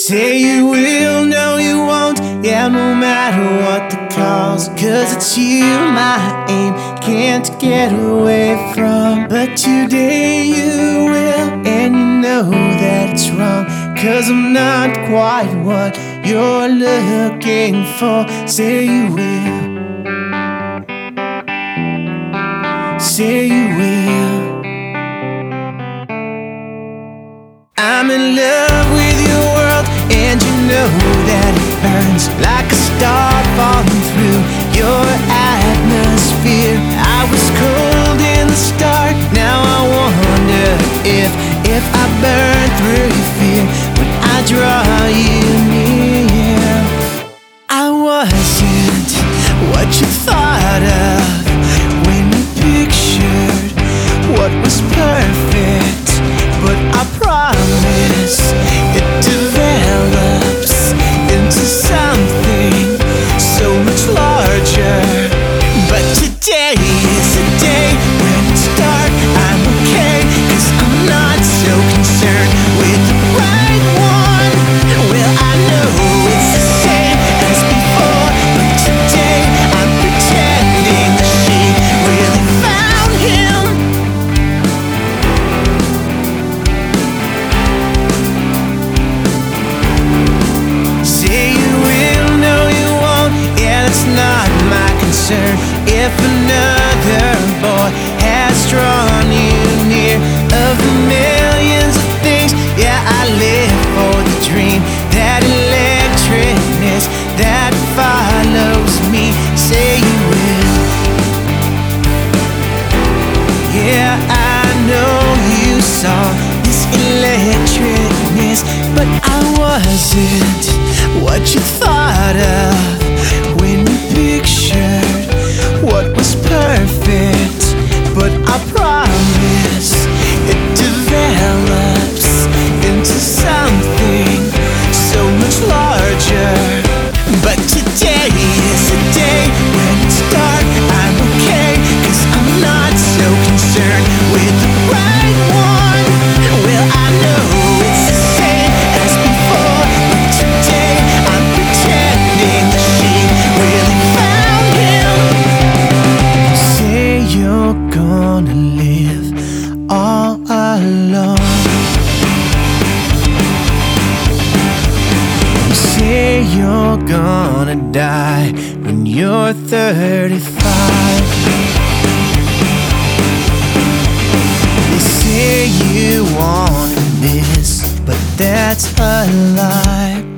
Say you will, no you won't, yeah, no matter what the cause. Cause it's you my aim can't get away from. But today you will, and you know that it's wrong. Cause I'm not quite what you're looking for. Say you will, say you will. I'm in love with your world, and you know that it burns like a star falling through your atmosphere. I was cold in the start, now I wonder if I burn through your fear when I draw you near. I wasn't what you thought of when you pictured what was perfect, but I promise it develops into something so much larger. But today is a day when it's dark, I'm okay, cause I'm not so concerned with the right one. Well, I know it's the same as before, but today I'm pretending that she really found him. Say you will, no you won't, yeah, that's not my concern. If another boy has drawn you near, of the millions of things, yeah, I live for the dream, that electricness that follows me. Say you will, yeah, I know you saw this electricness, but I wasn't what you thought of when you pictured what was perfect. But I promise it develops into something so much larger. But today is a day when it's dark, I'm okay, cause I'm not so concerned with the right one. Well, I know it's the same as before, but today I'm pretending that she really found him. Say you're gonna live all alone. Say you're gonna die when you're 35. They say you wanted this, but that's a lie.